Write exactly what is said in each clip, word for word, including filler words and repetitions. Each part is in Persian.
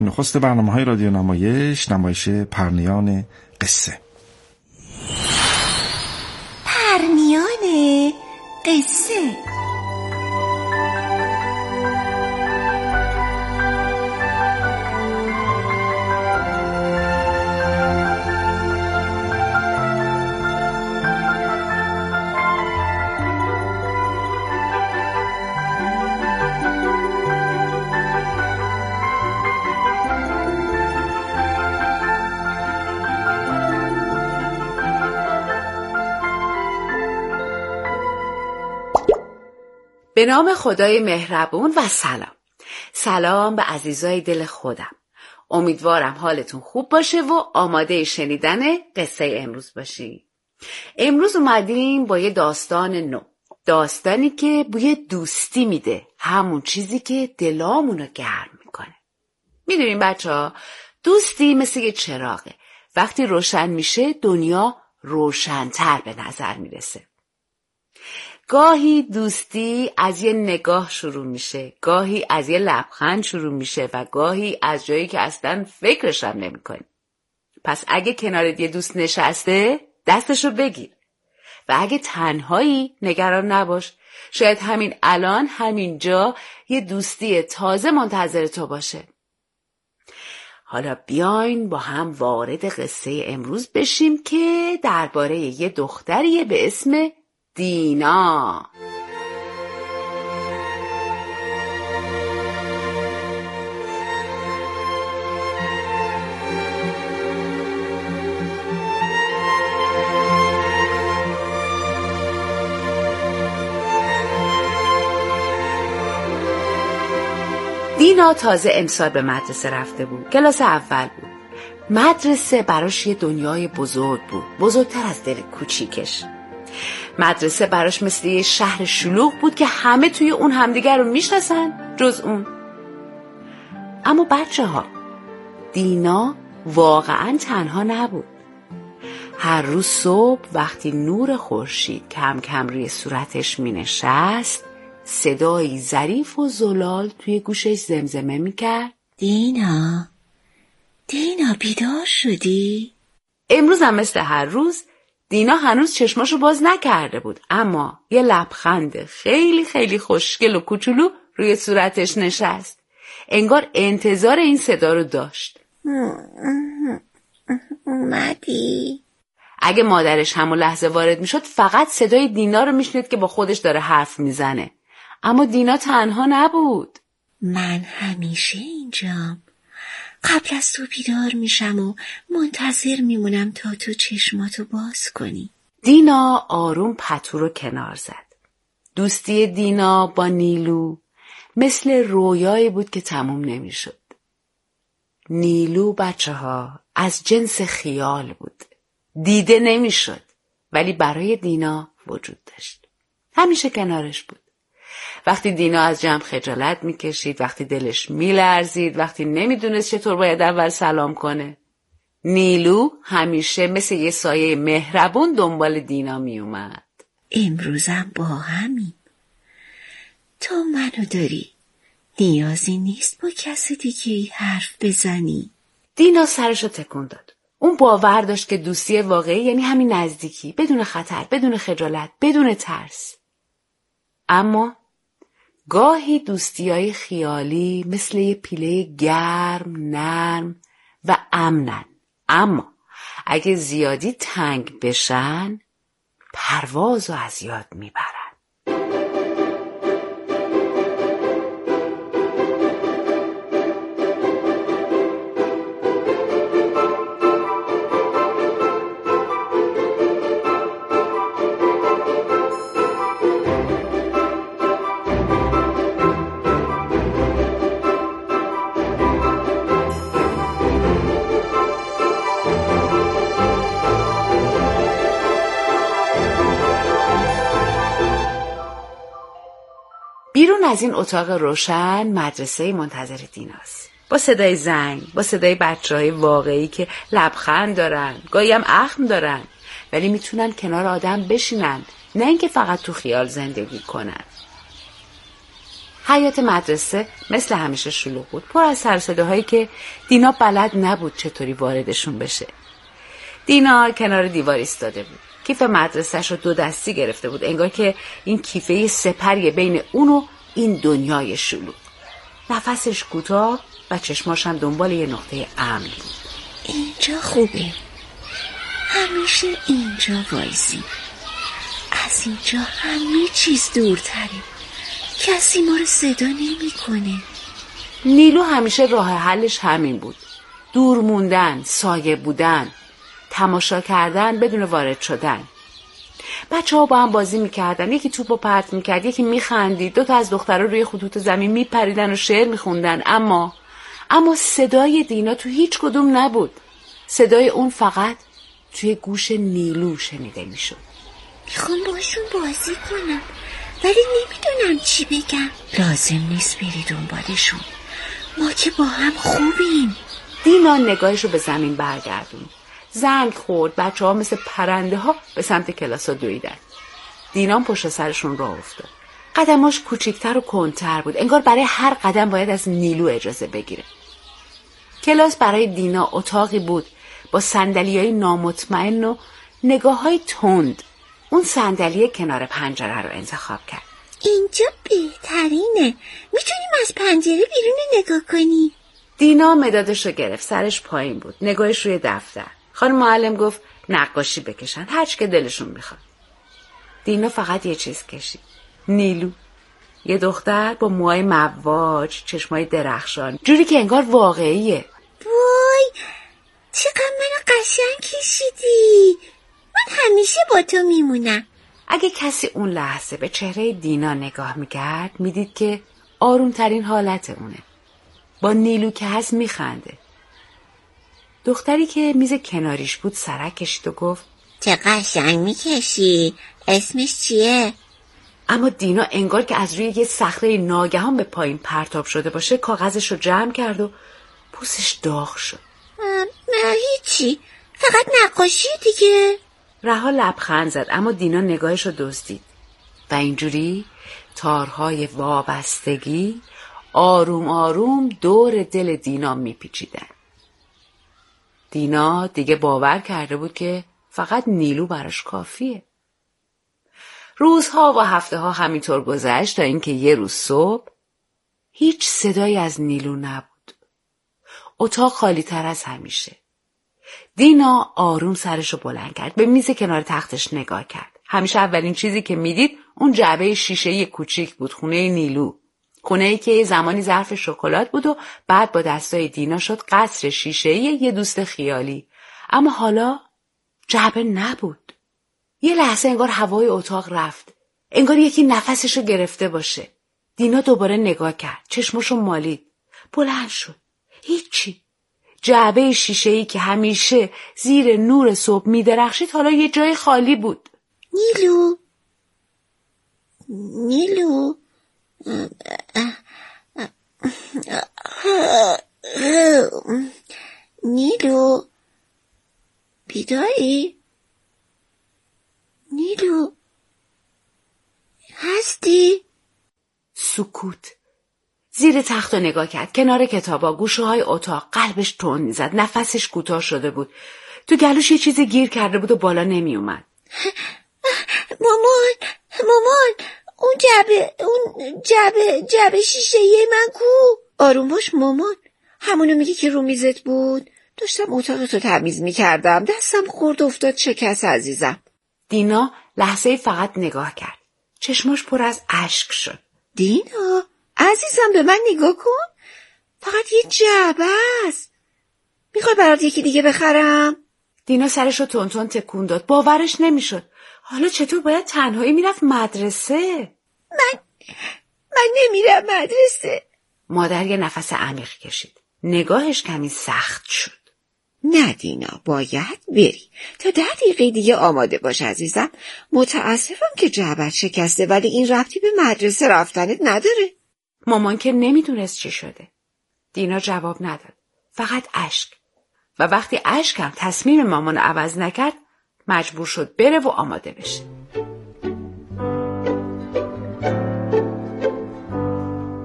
نخست برنامه‌های رادیو نمایش، نمایش پرنیان قصه. پرنیان قصه. به نام خدای مهربون و سلام. سلام به عزیزای دل خودم. امیدوارم حالتون خوب باشه و آماده شنیدن قصه امروز باشی. امروز اومدیم با یه داستان نو. داستانی که بوی دوستی میده. همون چیزی که دلامونو گرم میکنه. میدونین بچه ها، دوستی مثل یه چراغه. وقتی روشن میشه دنیا روشن‌تر به نظر میرسه. گاهی دوستی از یه نگاه شروع میشه، گاهی از یه لبخند شروع میشه و گاهی از جایی که اصلا فکرش هم نمی کنی. پس اگه کنارت یه دوست نشسته، دستشو بگیر. و اگه تنهایی، نگران نباش. شاید همین الان، همین جا، یه دوستی تازه منتظر تو باشه. حالا بیاین با هم وارد قصه امروز بشیم که درباره یه دختریه به اسم دینا. دینا تازه امسال به مدرسه رفته بود. کلاس اول بود. مدرسه براش یه دنیای بزرگ بود، بزرگتر از دل کوچیکش. مدرسه براش مثل یه شهر شلوغ بود که همه توی اون همدیگر رو میشناسن جز اون. اما بچه ها، دینا واقعا تنها نبود. هر روز صبح وقتی نور خورشید کم کم روی صورتش می نشست، صدایی ظریف و زلال توی گوشش زمزمه می کرد: دینا، دینا بیدار شدی؟ امروز هم مثل هر روز دینا هنوز چشماشو باز نکرده بود، اما یه لبخند خیلی خیلی خوشگل و کوچولو روی صورتش نشست. انگار انتظار این صدا رو داشت. اومدی؟ اگه مادرش همون لحظه وارد میشد فقط صدای دینا رو میشنید که با خودش داره حرف میزنه. اما دینا تنها نبود. من همیشه اینجام. قبل از تو بیدار میشم و منتظر میمونم تا تو چشماتو باز کنی. دینا آروم پتو رو کنار زد. دوستی دینا با نیلو مثل رویایی بود که تموم نمیشد. نیلو بچه ها از جنس خیال بود. دیده نمیشد ولی برای دینا وجود داشت. همیشه کنارش بود. وقتی دینا از جمع خجالت میکشید، وقتی دلش میلرزید، وقتی نمیدونست چطور باید اول سلام کنه، نیلو همیشه مثل یه سایه مهربون دنبال دینا میومد. امروزم با همین. تو منو داری. نیازی نیست با کسی دیگه حرف بزنی. دینا سرشو تکون داد. اون باور داشت که دوستی واقعی یعنی همین نزدیکی، بدون خطر، بدون خجالت، بدون ترس. اما گاهی دوستیای خیالی مثل یه پیله گرم، نرم و امنن. اما اگه زیادی تنگ بشن پروازو از یاد میبرن. بیرون از این اتاق روشن مدرسه منتظر دیناست. با صدای زنگ، با صدای بچه‌های واقعی که لبخند دارن، گاهی هم اخم دارن، ولی میتونن کنار آدم بشینن، نه اینکه فقط تو خیال زندگی کنن. حیاط مدرسه مثل همیشه شلوغ بود، پر از سر و صداهایی که دینا بلد نبود چطوری واردشون بشه. دینا کنار دیوار ایستاده بود. کیف مدرسه‌ش رو دو دستی گرفته بود، انگار که این کیفه سپریه بین اون و این دنیای شلوغ. نفسش کوتاه و چشماش هم دنبال یه نقطه امن بود. اینجا خوبه، همیشه اینجا وایسی. از اینجا همه چیز دورتره، کسی ما رو صدا نمی کنه. نیلو همیشه راه حلش همین بود، دور موندن، سایه بودن، تماشا کردن بدون وارد شدن. بچه ها با هم بازی میکردن، یکی توپو پرت میکرد، یکی میخندید، دو تا از دخترها روی خطوط زمین میپریدن و شعر میخوندن. اما اما صدای دینا تو هیچ کدوم نبود. صدای اون فقط توی گوش نیلو شنیده میشد. میخوام باشون بازی کنم ولی نمیدونم چی بگم. لازم نیست بری دنبالشون، ما که با هم خوبیم. دینا نگاهشو به زمین برگردون. زنگ خورد، بچه ها مثل پرنده ها به سمت کلاس ها دویدن. دینا پشت سرشون راه افتاد. قدماش کوچیکتر و کندتر بود، انگار برای هر قدم باید از نیلو اجازه بگیره. کلاس برای دینا اتاقی بود با صندلیای نامطمئن و نگاه‌های تند. اون صندلی کنار پنجره رو انتخاب کرد. اینجا بهترینه، میتونیم از پنجره بیرون نگاه کنی. دینا مدادش رو گرفت، سرش پایین بود، نگاهش روی دفتر. خانم معلم گفت نقاشی بکشن، هر چی که دلشون میخواد. دینا فقط یه چیز کشید، نیلو. یه دختر با موهای مواج، چشمای درخشان، جوری که انگار واقعیه. وای چقدر منو قشنگ کشیدی، من همیشه با تو میمونم. اگه کسی اون لحظه به چهره دینا نگاه میکرد میدید که آرومترین حالت اونه. با نیلو که هست میخنده. دختری که میز کناریش بود سرک کشید و گفت چه قشنگ میکشی، اسمش چیه؟ اما دینا انگار که از روی یه صخره ناگهان به پایین پرتاب شده باشه کاغذش رو جمع کرد و پوستش داغ شد. نه هیچی، فقط نقاشی دیگه. رها لبخند زد، اما دینا نگاهش رو دزدید و اینجوری تارهای وابستگی آروم آروم دور دل دینا میپیچیدن. دینا دیگه باور کرده بود که فقط نیلو براش کافیه. روزها و هفته ها همینطور گذشت تا اینکه یه روز صبح هیچ صدایی از نیلو نبود. اتاق خالی تر از همیشه. دینا آروم سرشو بلند کرد، به میز کنار تختش نگاه کرد. همیشه اولین چیزی که میدید اون جعبه شیشه‌ای کوچیک بود، خونه نیلو. خونه‌ای که یه زمانی ظرف شکلات بود و بعد با دستای دینا شد قصر شیشه‌ای یه دوست خیالی. اما حالا جعبه نبود. یه لحظه انگار هوای اتاق رفت. انگار یکی نفسشو گرفته باشه. دینا دوباره نگاه کرد. چشمشو مالید. بلند شد. هیچی. جعبه شیشه‌ای که همیشه زیر نور صبح می‌درخشید حالا یه جای خالی بود. نیلو نیلو نیلو بیداری؟ نیلو هستی؟ سکوت. زیر تخت رو نگاه کرد، کنار کتابا، گوشه های اتاق. قلبش تند می‌زد، نفسش کوتاه شده بود. تو گلوش یه چیزی گیر کرده بود و بالا نمی اومد. مامان مامان اون جعبه اون جعبه جعبه شیشه‌ای من کو؟ آروم باش مامان، همونو میگی که رو میزت بود؟ داشتم اتاقتو تمیز میکردم، دستم خورد افتاد شکست عزیزم. دینا لحظه فقط نگاه کرد. چشماش پر از اشک شد. دینا عزیزم به من نگاه کن، فقط یه جعبه است. میخوای برات یکی دیگه بخرم؟ دینا سرشو تون تون تکون داد. باورش نمیشد. حالا چطور باید تنهایی میرفت مدرسه؟ من من نمیرم مدرسه. مادر یه نفس عمیق کشید. نگاهش کمی سخت شد. نه دینا باید بری، تا ده دقیقه دیگه آماده باش عزیزم. متاسفم که جعبت شکسته ولی این ربطی به مدرسه رفتنت نداره. مامان که نمیدونست چی شده. دینا جواب نداد. فقط اشک. و وقتی اشکم تصمیم مامان عوض نکرد مجبور شد بره و آماده بشه.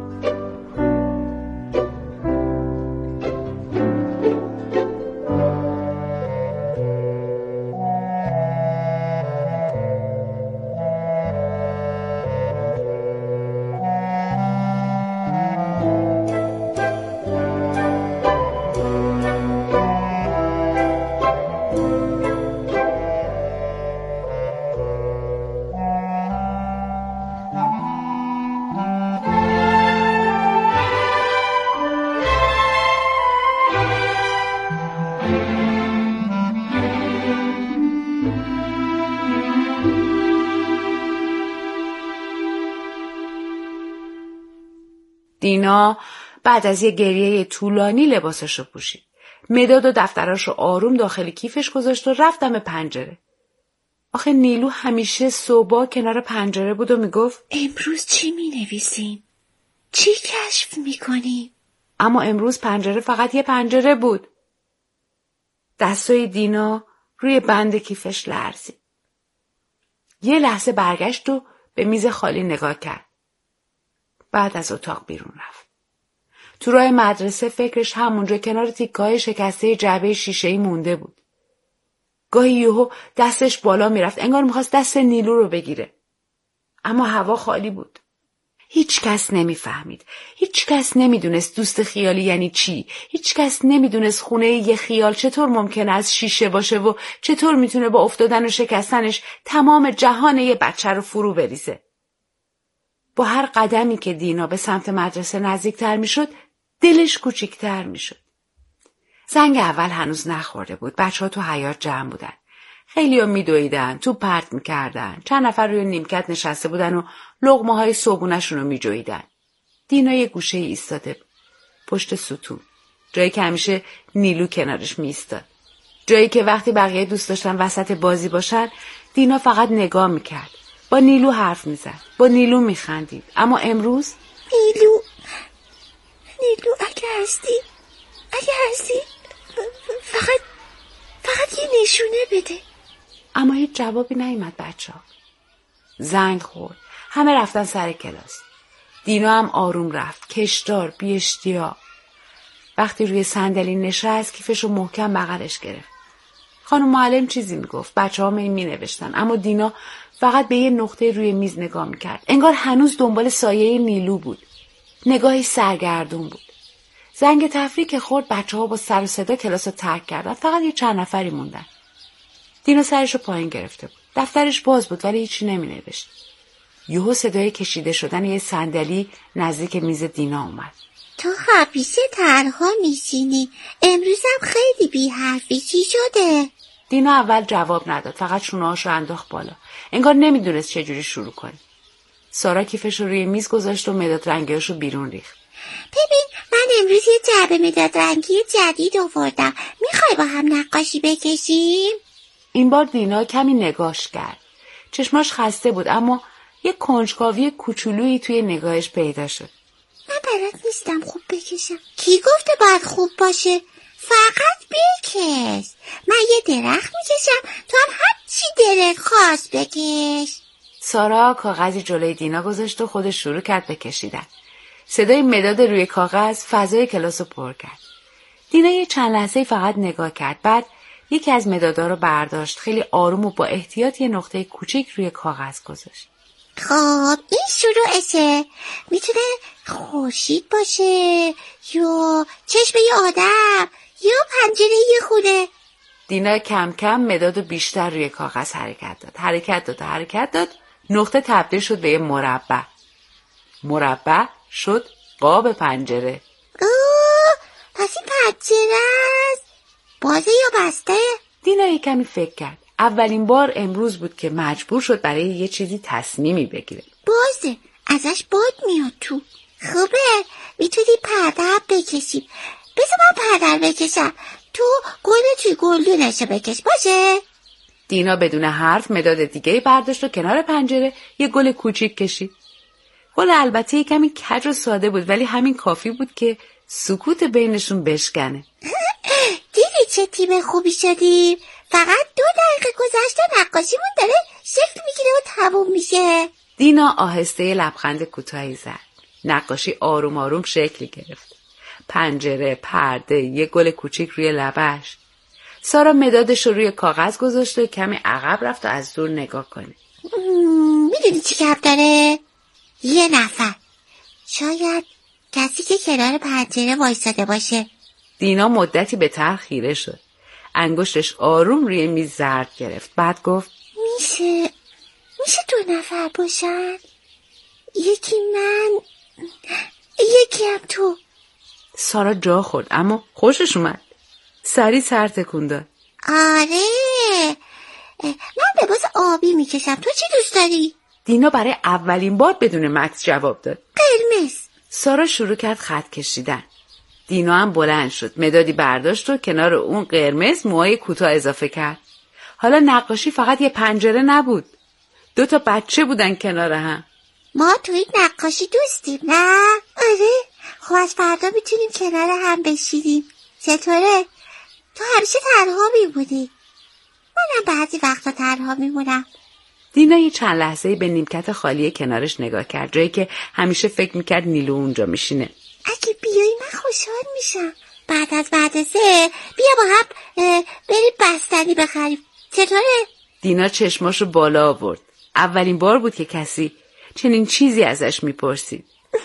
دینا بعد از یه گریه طولانی لباسشو پوشید. مداد و دفتراشو آروم داخل کیفش گذاشت و رفت دم پنجره. آخه نیلو همیشه صبح کنار پنجره بود و میگفت امروز چی می نویسیم؟ چی کشف می کنیم؟ اما امروز پنجره فقط یه پنجره بود. دستای دینا روی بند کیفش لرزید. یه لحظه برگشت و به میز خالی نگاه کرد. بعد از اتاق بیرون رفت. تو راه مدرسه فکرش همونجا کنار تیکه‌های شکسته جعبه شیشه‌ای مونده بود. گاهی یهو دستش بالا میرفت، انگار میخواست دست نیلو رو بگیره. اما هوا خالی بود. هیچ کس نمیفهمید. هیچ کس نمیدونست دوست خیالی یعنی چی. هیچ کس نمیدونست خونه یه خیال چطور ممکنه از شیشه باشه و چطور میتونه با افتادن و شکستنش تمام جهان یه بچه رو فرو بریزه. با هر قدمی که دینا به سمت مدرسه نزدیکتر میشد، دلش کوچیکتر میشد. زنگ اول هنوز نخورده بود. بچه ها تو حیاط جمع بودن. خیلی ها میدویدن، تو پرت میکردن. چند نفر روی نیمکت نشسته بودن و لقمه های صبحونه‌شون رو میجویدن. دینا یه گوشه ایستاده بود. پشت ستون. جایی که همیشه نیلو کنارش میایستاد. جایی که وقتی بقیه دوست داشتن وسط بازی باشن، دینا فقط نگاه میکرد. با نیلو حرف میزد. با نیلو میخندید. اما امروز نیلو نیلو اگه هستی اگه هستی فقط فقط یه نشونه بده. اما هیچ جوابی نیامد بچه ها. زنگ خورد. همه رفتن سر کلاس. دینا هم آروم رفت. کشدار بی اشتیاق. وقتی روی صندلی نشست کیفشو محکم بغلش گرفت. خانم معلم چیزی میگفت. بچه ها می نوشتن. اما دینا فقط به یه نقطه روی میز نگاه میکرد. انگار هنوز دنبال سایه نیلو بود. نگاهی سرگردون بود. زنگ تفریح که خورد بچه ها با سر و صدا کلاس رو ترک کردن. فقط یه چند نفری موندن. دینا سرشو پایین گرفته بود. دفترش باز بود ولی هیچی نمی نوشت. یهو صدای کشیده شدن یه صندلی نزدیک میز دینا اومد. تو همیشه تنها میشینی. امروزم خیلی بی حرفی. چی شده؟ دینا اول جواب نداد. فقط شونه‌هاشو انداخت بالا. انگار نمیدونست چجوری شروع کنه. سارا کیفش رو روی میز گذاشت و مداد رنگیاشو بیرون ریخت. ببین من امروز یه جعبه مداد رنگی جدید آوردم. میخوای با هم نقاشی بکشیم؟ این بار دینا کمی نگاش کرد. چشماش خسته بود اما یه کنجکاوی کوچولویی توی نگاهش پیدا شد. من بلد نیستم خوب بکشم. کی گفته باید خوب باشه؟ فقط بکش. من یه درخت میکشم تو هم هر چی دلت خواست بکش. سارا کاغذی جلوی دینا گذاشت و خودش شروع کرد به کشیدن. صدای مداد روی کاغذ فضای کلاس رو پر کرد. دینا یه چند لحظه فقط نگاه کرد. بعد یکی از مدادا رو برداشت. خیلی آروم و با احتیاط یه نقطه کوچیک روی کاغذ گذاشت. خب این شروعشه. میتونه خورشید باشه یا چشم یه آدم یا پنجره یه خونه. دینا کم کم مداد رو بیشتر روی کاغذ حرکت داد. حرکت داد حرکت داد. نقطه تبدیل شد به یه مربع. مربع شد قاب پنجره. اوه پس این پنجره است. بازه یا بسته؟ دینا یه کمی فکر کرد. اولین بار امروز بود که مجبور شد برای یه چیزی تصمیمی بگیره. بازه ازش باد میاد تو. خوبه میتونی پرده هم بکشیم. بذار من پرده بکشم تو گل توی گلدونشو بکش باشه. دینا بدون حرف مداد دیگه برداشت و کنار پنجره یه گل کوچیک کشید. گل البته یه کمی کج و ساده بود ولی همین کافی بود که سکوت بینشون بشکنه. دیدی چه تیم خوبی شدیم؟ فقط دو دقیقه گذشته نقاشیمون داره شکل میگیره و تموم میشه. دینا آهسته لبخند کوتاهی زد. نقاشی آروم آروم شکل گرفت. پنجره، پرده، یه گل کوچیک روی لبش. سارا مدادش رو روی کاغذ گذاشت و کمی عقب رفت و از دور نگاه کنه. میدونی چی کم داره؟ یه نفر. شاید کسی که کنار پنجره وایساده باشه. دینا مدتی به طرح خیره شد. انگشتش آروم روی میز زرد گرفت. بعد گفت میشه میشه دو نفر باشن؟ یکی من یکی هم تو. سارا جا خورد اما خوشش اومد. سری سر تکون داد. آره من به باز آبی میکشم. تو چی دوست داری؟ دینا برای اولین بار بدون مکث جواب داد. قرمز. سارا شروع کرد خط کشیدن. دینا هم بلند شد. مدادی برداشت و کنار اون قرمز موهای کوتاه اضافه کرد. حالا نقاشی فقط یه پنجره نبود. دو تا بچه بودن کنار هم. ما تو این نقاشی دوستیم نه؟ آره. خب از فردا میتونیم کنار هم بشینیم. چطوره؟ تو همیشه تنها میمونی. منم بعضی وقتا تنها میمونم. دینا یه چند لحظه‌ای به نیمکت خالی کنارش نگاه کرد، جایی که همیشه فکر میکرد نیلو اونجا میشینه. اگه بیایی من خوشحال میشم. بعد از مدرسه بیا با هم بریم بستنی بخریم. چطوره؟ دینا چشماشو بالا آورد. اولین بار بود که کسی چنین چیزی ازش میپرسید.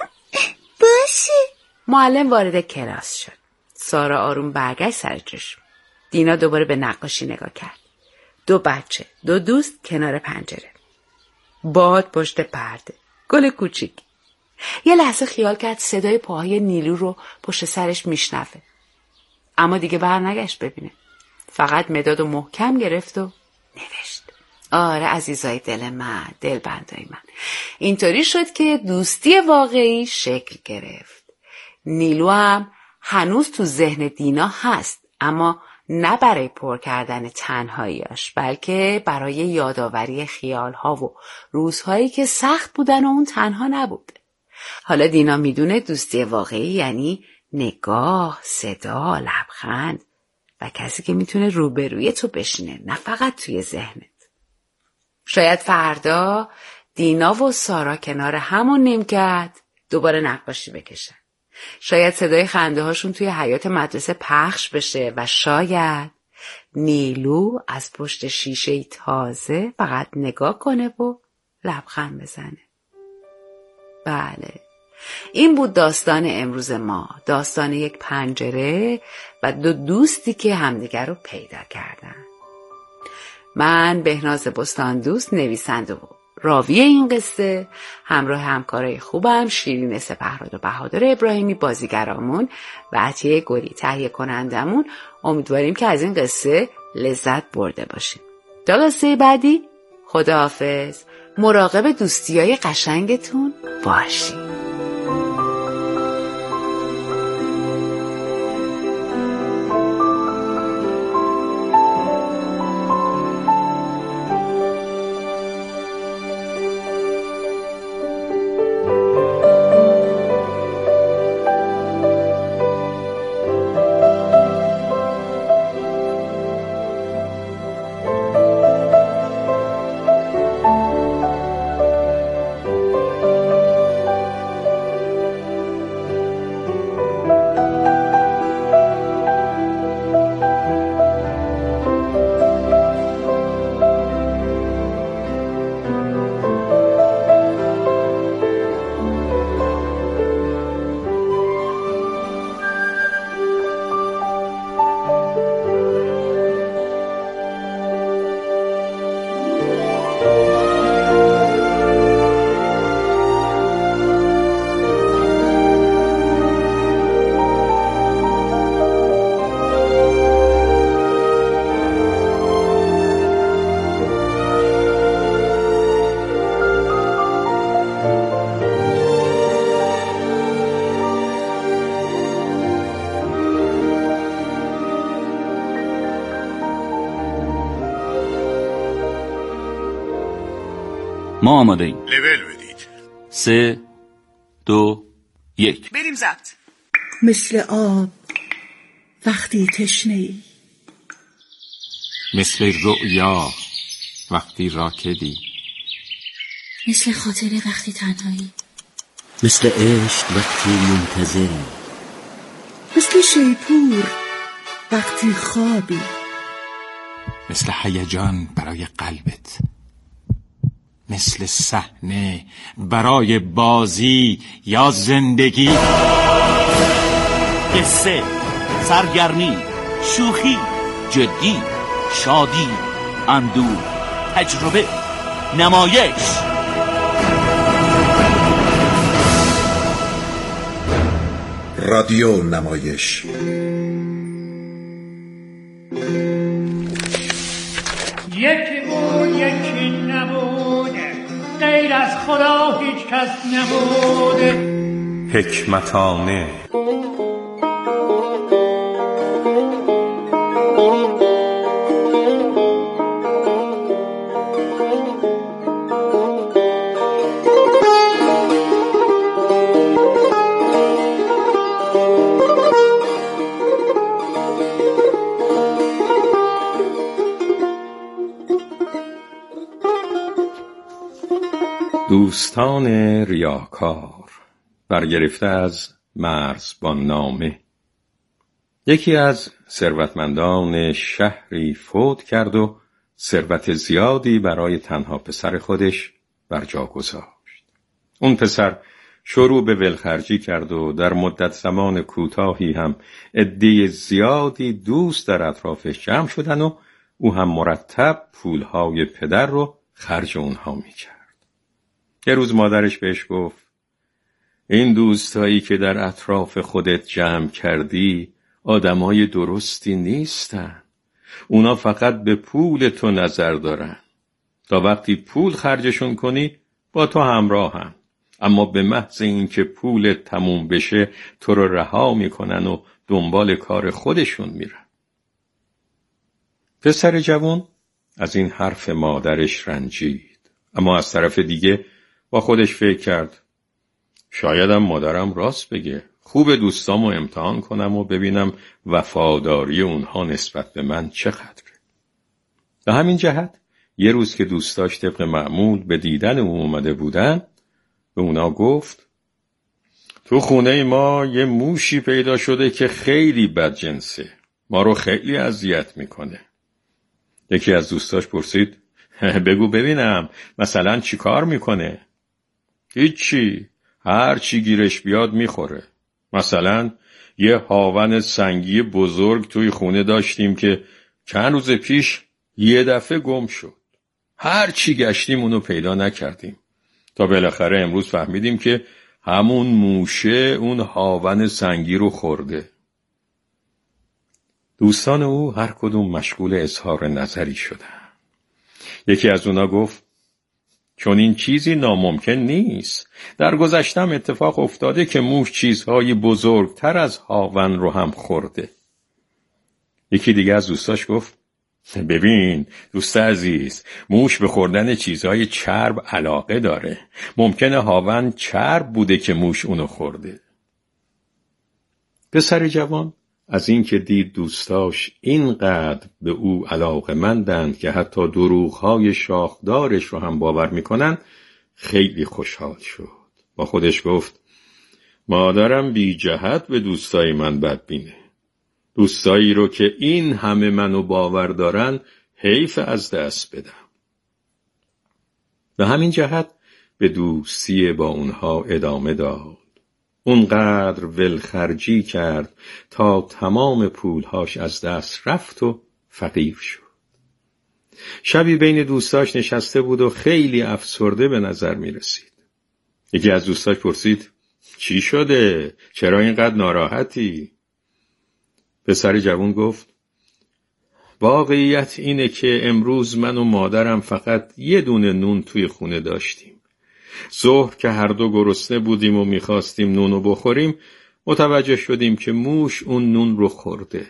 باشه. معلم وارد کلاس شد. سارا آروم برگشت سر چشم. دینا دوباره به نقاشی نگاه کرد. دو بچه، دو دوست کنار پنجره. باد پشت پرده. گل کوچیک. یه لحظه خیال کرد صدای پاهای نیلو رو پشت سرش میشنوه. اما دیگه برنگشت ببینه. فقط مداد و محکم گرفت و نوشت. آره عزیزای دل من، دل بندای من. اینطوری شد که دوستی واقعی شکل گرفت. نیلو هم هنوز تو ذهن دینا هست، اما نه برای پر کردن تنهاییاش، بلکه برای یادآوری خیالها و روزهایی که سخت بودن و اون تنها نبود. حالا دینا میدونه دوستی واقعی یعنی نگاه، صدا، لبخند و کسی که میتونه روبروی تو بشینه، نه فقط توی ذهنت. شاید فردا دینا و سارا کنار همون نیمکت دوباره نقاشی بکشن. شاید صدای خنده هاشون توی حیاط مدرسه پخش بشه و شاید نیلو از پشت شیشه تازه فقط نگاه کنه و لبخند بزنه. بله، این بود داستان امروز ما. داستان یک پنجره و دو دوستی که همدیگر رو پیدا کردن. من بهناز بستان دوست، نویسنده و راوی این قصه، همراه همکارای خوبم شیرین سپهراد و بهادر ابراهیمی بازیگرامون و عطیه گلی تهیه کنندمون، امیدواریم که از این قصه لذت برده باشیم. تا قصه بعدی، خداحافظ. مراقب دوستیای قشنگتون باشید. ما آماده ایم. لول بدید. سه دو یک بریم ضبط. مثل آب وقتی تشنه‌ای، مثل رؤیا وقتی راکدی، مثل خاطره وقتی تنهایی، مثل عشق وقتی منتظری، مثل شیپور وقتی خوابی، مثل هیجان برای قلبت، مثل صحنه برای بازی یا زندگی. قصه، سرگرمی، شوخی، جدی، شادی، اندوه، تجربه، نمایش. رادیو نمایش. یکی بود یکی نبود، غیر از خدا هیچ کس نبود. حکمتانه. دوستان ریاکار، برگرفته از مرزبان نامه. یکی از ثروتمندان شهری فوت کرد و ثروت زیادی برای تنها پسر خودش بر جا گذاشت. اون پسر شروع به ولخرجی کرد و در مدت زمان کوتاهی هم عده زیادی دوست در اطرافش جمع شدن و او هم مرتب پولهای پدر رو خرج اونها میکرد. یه روز مادرش بهش گفت این دوستایی که در اطراف خودت جمع کردی آدمای درستی نیستن. اونا فقط به پول تو نظر دارن. تا وقتی پول خرجشون کنی با تو همراهن. اما به محض این که پولت تموم بشه تو رو رها میکنن و دنبال کار خودشون میرن. پسر جوان از این حرف مادرش رنجید. اما از طرف دیگه با خودش فکر کرد شایدم مادرم راست بگه. خوب دوستامو امتحان کنم و ببینم وفاداری اونها نسبت به من چقدره. به همین جهت یه روز که دوستاش طبق معمول به دیدن او اومده بودن به اونا گفت تو خونه ما یه موشی پیدا شده که خیلی بدجنسه. ما رو خیلی اذیت میکنه. یکی از دوستاش پرسید بگو ببینم مثلا چی کار میکنه؟ هیچی، هر چی گیرش بیاد میخوره. مثلا یه هاون سنگی بزرگ توی خونه داشتیم که چند روز پیش یه دفعه گم شد. هر چی گشتیم اونو پیدا نکردیم تا بالاخره امروز فهمیدیم که همون موشه اون هاون سنگی رو خورده. دوستان او هر کدوم مشغول اظهار نظری شدن. یکی از اونا گفت چون این چیزی ناممکن نیست. در گذشتم اتفاق افتاده که موش چیزهای بزرگتر از هاون رو هم خورده. یکی دیگه از دوستاش گفت ببین دوست عزیز، موش به خوردن چیزهای چرب علاقه داره. ممکنه هاون چرب بوده که موش اونو خورده. پسر جوان از این که دید دوستاش اینقدر به او علاقه‌مندند که حتی دروغ‌های شاخدارش رو هم باور میکنن خیلی خوشحال شد. با خودش گفت مادرم بی جهت به دوستای من بدبینه. دوستایی رو که این همه منو باور دارن حیف از دست بدم. به همین جهت به دوستی با اونها ادامه داد. اونقدر ولخرجی کرد تا تمام پولهاش از دست رفت و فقیر شد. شبی بین دوستاش نشسته بود و خیلی افسرده به نظر می رسید. یکی از دوستاش پرسید چی شده؟ چرا اینقدر ناراحتی؟ پسر جوان گفت واقعیت اینه که امروز من و مادرم فقط یه دونه نون توی خونه داشتیم. ظهر که هر دو گرسنه بودیم و میخواستیم نونو بخوریم متوجه شدیم که موش اون نون رو خورده.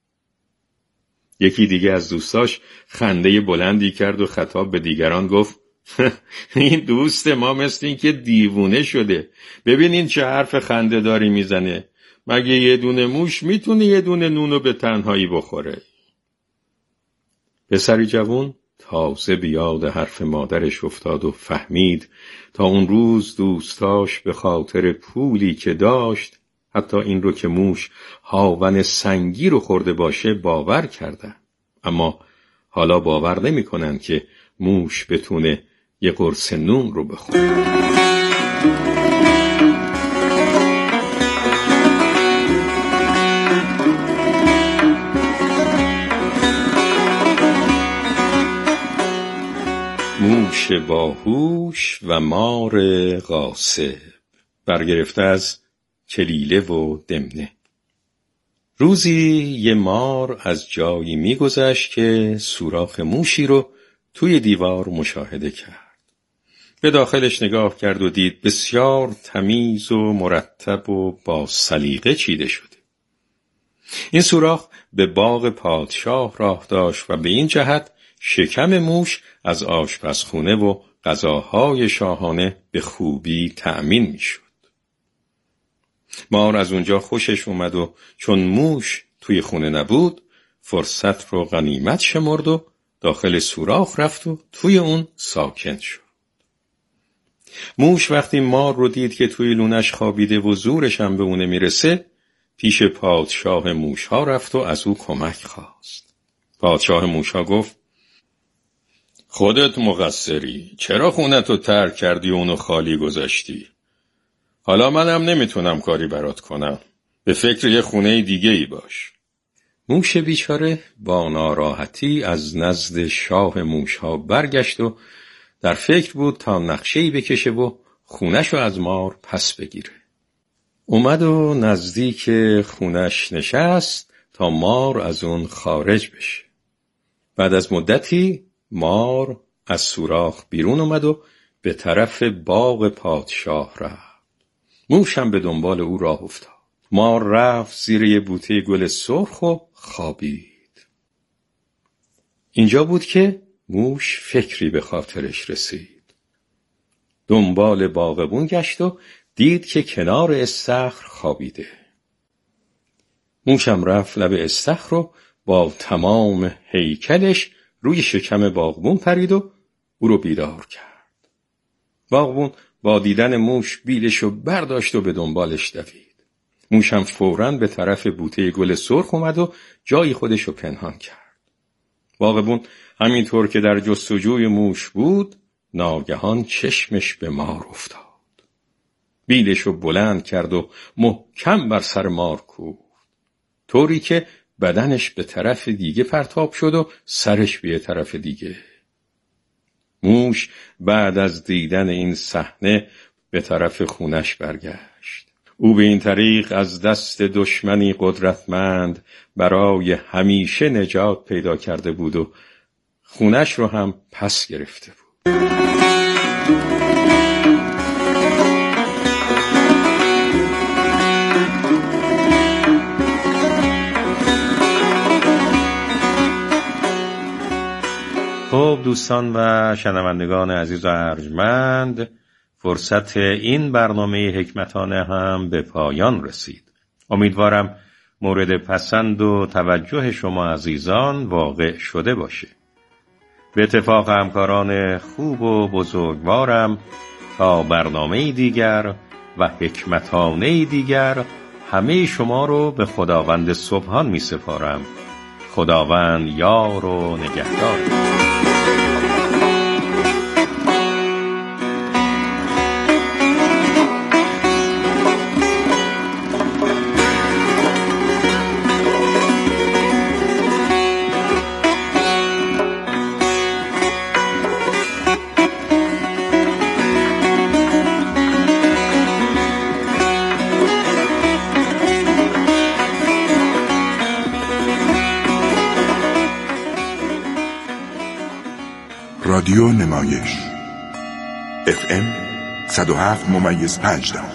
یکی دیگه از دوستاش خنده بلندی کرد و خطاب به دیگران گفت این دوست ما مثل این که دیوونه شده. ببینین چه حرف خنده داری میزنه. مگه یه دونه موش میتونه یه دونه نونو به تنهایی بخوره؟ پسری جوان تازه بیاد حرف مادرش افتاد و فهمید تا اون روز دوستاش به خاطر پولی که داشت حتی این رو که موش هاون سنگی رو خورده باشه باور کردن. اما حالا باور نمی کنن که موش بتونه یه قرص نون رو بخوره. موش باهوش و مار غاصب، برگرفته از کلیله و دمنه. روزی یه مار از جایی میگذشت که سوراخ موشی رو توی دیوار مشاهده کرد. به داخلش نگاه کرد و دید بسیار تمیز و مرتب و با سلیقه چیده شده. این سوراخ به باغ پادشاه راه داشت و به این جهت شکم موش از آشپزخونه و غذاهای شاهانه به خوبی تأمین میشد. مار از اونجا خوشش اومد و چون موش توی خونه نبود فرصت رو غنیمت شمرد و داخل سوراخ رفت و توی اون ساکن شد. موش وقتی مار رو دید که توی لونش خوابیده و زورش هم به اونه میرسه پیش پادشاه موشها رفت و از او کمک خواست. پادشاه موشها گفت خودت مقصری، چرا خونتو ترک کردی و اونو خالی گذاشتی؟ حالا منم نمیتونم کاری برات کنم، به فکر یه خونه دیگه ای باش. موش بیچاره با ناراحتی از نزد شاه موشها برگشت و در فکر بود تا نقشه‌ای بکشه و خونه‌شو از مار پس بگیره. اومد و نزدیک خونش نشست تا مار از اون خارج بشه. بعد از مدتی مار از سوراخ بیرون اومد و به طرف باغ پادشاه رفت. موش هم به دنبال او راه افتاد. مار رفت زیر یه بوته گل سرخ و خوابید. اینجا بود که موش فکری به خاطرش رسید. دنبال باغبون گشت و دید که کنار استخر خوابیده. موشم رفت لب استخر رو با تمام هیکلش روی شکم باغبون پرید و او رو بیدار کرد. باغبون با دیدن موش بیلشو برداشت و به دنبالش دوید. موشم فوراً به طرف بوته گل سرخ اومد و جای خودشو پنهان کرد. باغبون همینطور که در جستجوی موش بود ناگهان چشمش به مار افتاد. بیلشو بلند کرد و محکم بر سر مار کوفت، طوری که بدنش به طرف دیگه پرتاب شد و سرش به طرف دیگه. موش بعد از دیدن این صحنه به طرف خونش برگشت. او به این طریق از دست دشمنی قدرتمند برای همیشه نجات پیدا کرده بود و خونش رو هم پس گرفته بود. خب دوستان و شنوندگان عزیز و ارجمند، فرصت این برنامه حکمتانه هم به پایان رسید. امیدوارم مورد پسند و توجه شما عزیزان واقع شده باشه. به اتفاق همکاران خوب و بزرگوارم تا برنامه دیگر و حکمتانه دیگر همه شما رو به خداوند سبحان می سپارم. خداوند یار و نگهدار. رادیو نمایش اف ام صد و هفت ممیز پنج دهم.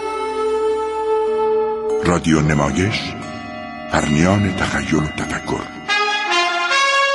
رادیو نمایش، پرنیان تخیل و تفکر.